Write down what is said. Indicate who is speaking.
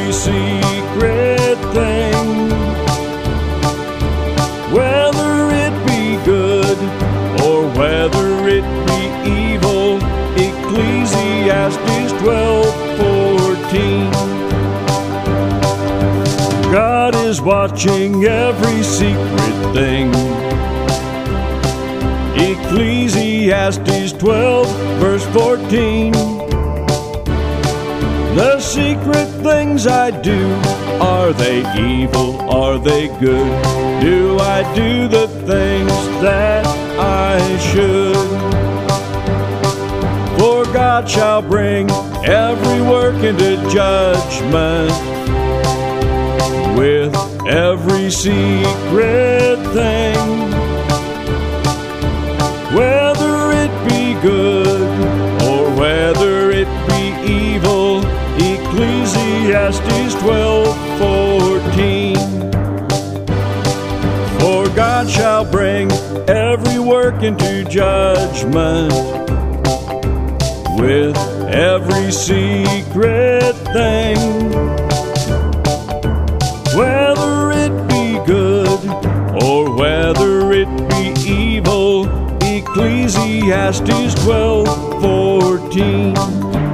Speaker 1: every secret thing, whether it be good or whether it be evil. Ecclesiastes 12:14. God is watching every secret thing. Ecclesiastes 12:14. The secret things I do, are they evil? Are they good? Do I do the things that I should? For God shall bring every work into judgment with every secret thing, whether it be good or whether it be evil. Ecclesiastes 12:14. For God shall bring every work into judgment with every secret thing, whether it be good or whether it be evil. Ecclesiastes 12:14.